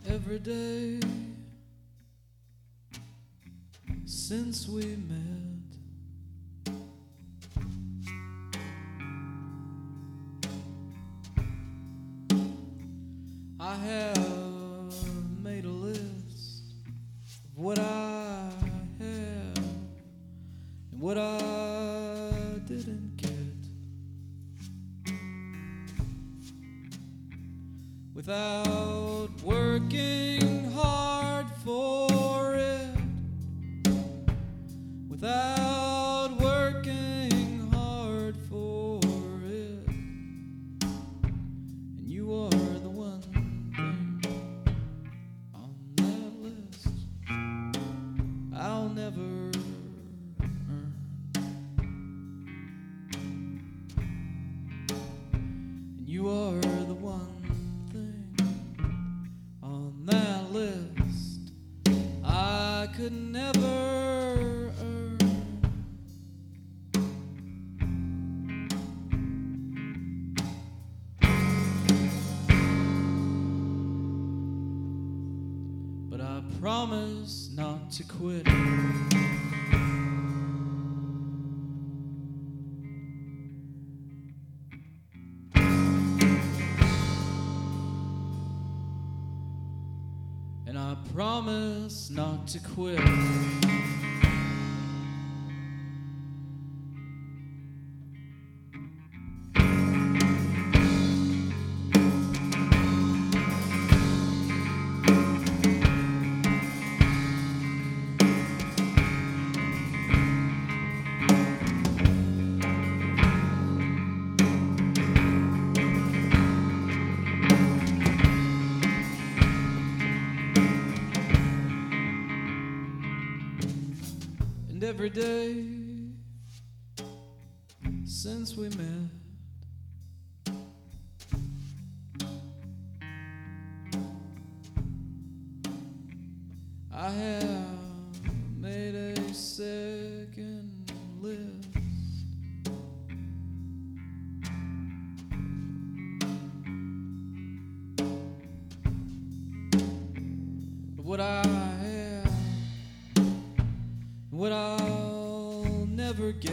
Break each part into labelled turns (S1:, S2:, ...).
S1: every day since we met. I have made a list of what I have and what I didn't get. Without working hard for it, without working hard for it, and you are the one thing on that list I'll never earn. And you are the one on that list I could never earn. But I promise not to quit. And I promise not to quit. And every day since we met, I have made a second list of what I have, what I'll never get.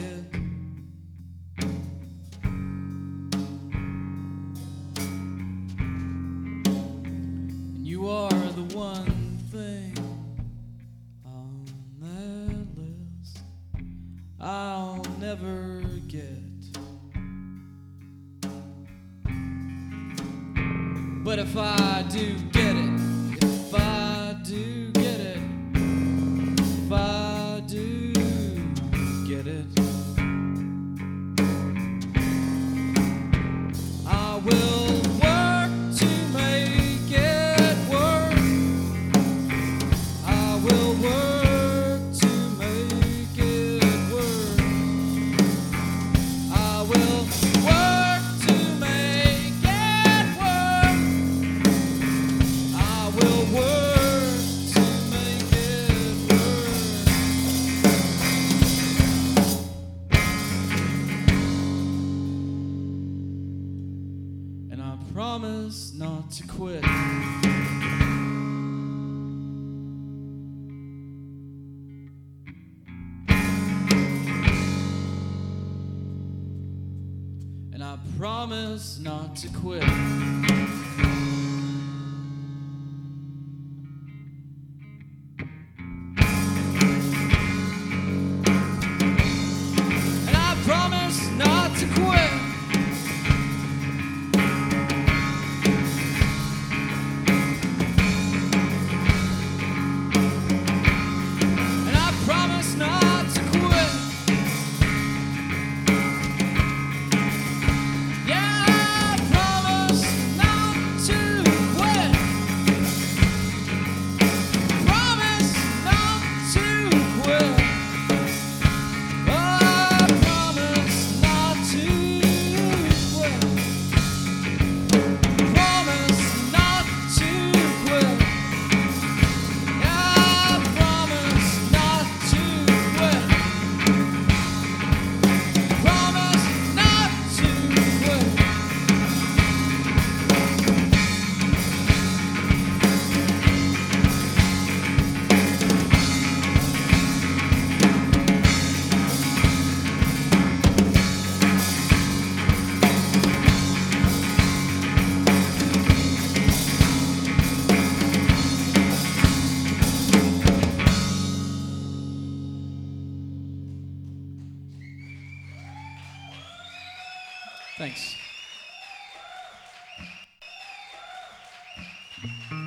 S1: And you are the one thing on that list I'll never get. But if I do get it, if I do get it, if I do get it, I will work to make it work. I will work to make it work. I will work to make it work. I will work to make it work. And I promise not to quit. And I promise not to quit. And I promise not to quit. And I promise not to quit. Yeah, I promise not Thanks.